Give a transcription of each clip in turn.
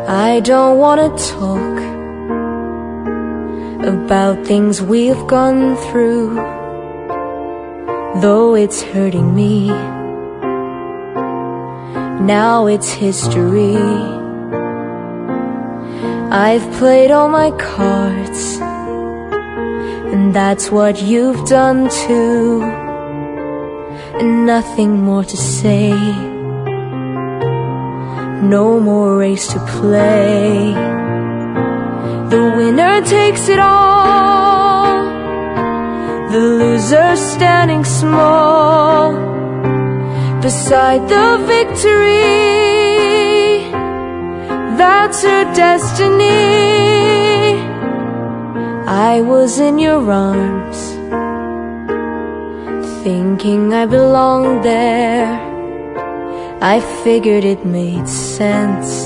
I don't wanna talk about things we've gone through, though it's hurting me. Now it's history. I've played all my cards, and that's what you've done too, and nothing more to say. No more race to play. The winner takes it all, the loser standing small beside the victory. That's her destiny. I was in your arms, thinking I belonged there. I figured it made sense,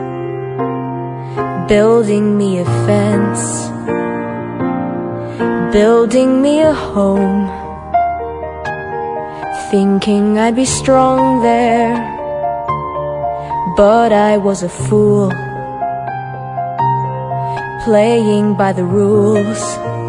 building me a fence, building me a home, thinking I'd be strong there. But I was a fool, playing by the rules.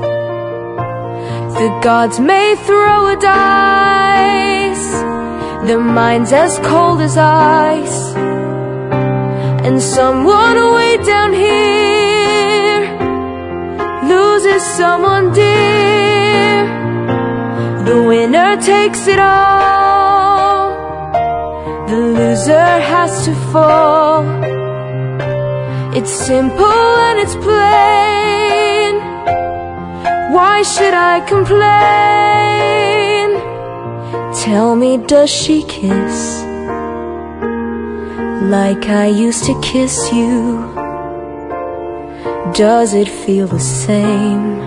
The gods may throw a dice, their minds as cold as ice, and someone way down here loses someone dear. The winner takes it all, the loser has to fall. It's simple and it's plain. Why should I complain? Tell me, does she kiss like I used to kiss you? Does it feel the same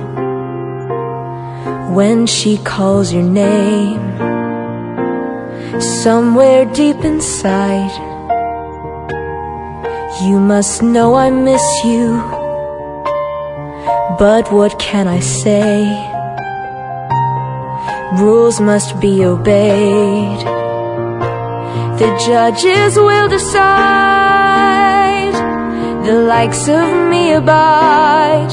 when she calls your name? Somewhere deep inside, you must know I miss you. But what can I say? Rules must be obeyed. The judges will decide. The likes of me abide.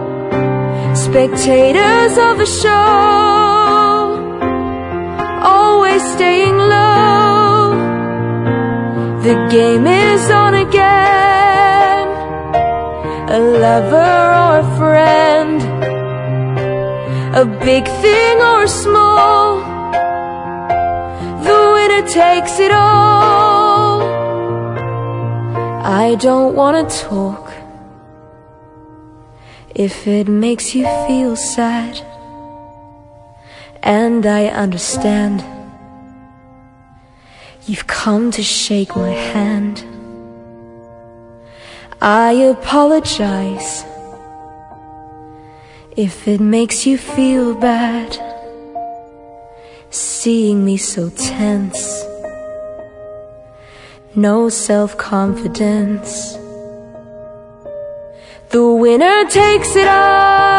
Spectators of the show, always staying low. The game is on again. A lover or a friend, a big thing or a small, the winner takes it all. I don't wanna talk if it makes you feel sad, and I understand. You've come to shake my hand. I apologize if it makes you feel bad, seeing me so tense, no self-confidence. The winner takes it all.